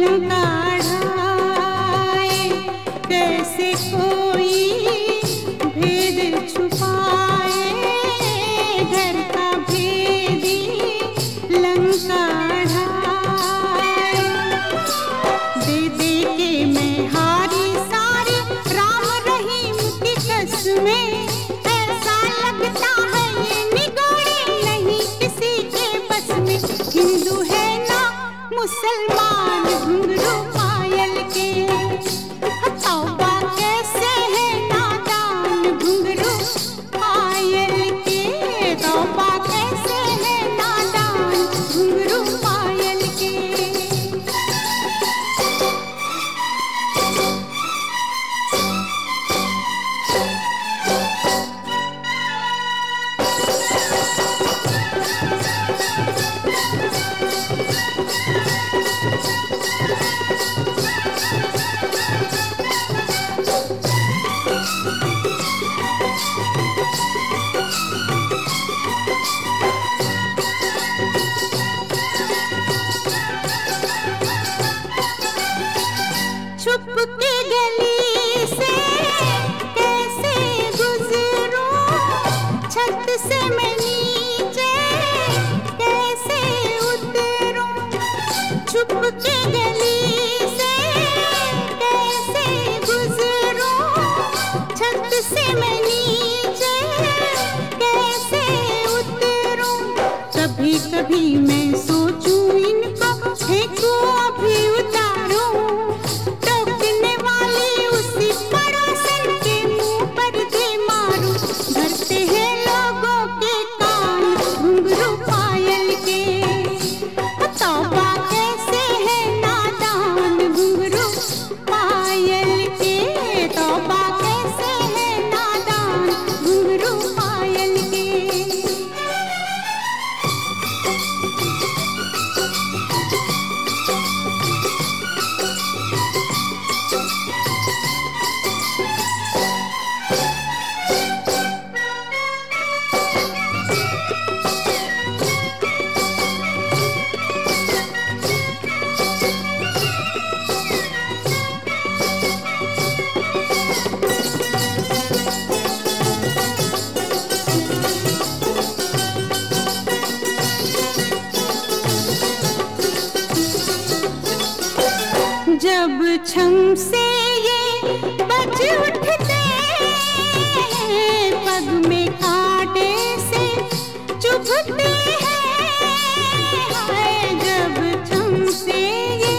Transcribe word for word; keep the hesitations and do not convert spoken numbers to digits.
लंका ढाए, कैसे कोई भेद छुपाए, घर का भेदी लंका ढाए। दे दे के मैं हारी सारी राम रहीम की कसमें, ऐसा लगता है ये निगोड़ी नहीं किसी के बस में। हिंदू है ना मुसलमान घुंघरू पायल के, तौबा कैसे है नादान घुंघरू पायल के, तौबा कैसे है नादान घुंघरू पायल के। छुप के गली से कैसे गुजरूं, छत से मैं नीचे कैसे उतरूं। छुप के गली से कैसे गुजरूं, छत से मैं नीचे कैसे उतरूं। कभी कभी मैं सोचूं इनको फेंकूं अभी उतारूं, टोकने वाली उसी पड़ोसन के मुंह पर दे मारूं। भरते हैं लोगों के कान घुंघरू पायल के, तौबा कैसे है नादान घुंघरू पायल के, तौबा कैसे है नादान घुंघरू पायल के। जब छम से ये बज उठते हैं, पग में कांटे से चुभते हैं। हाय जब छम से ये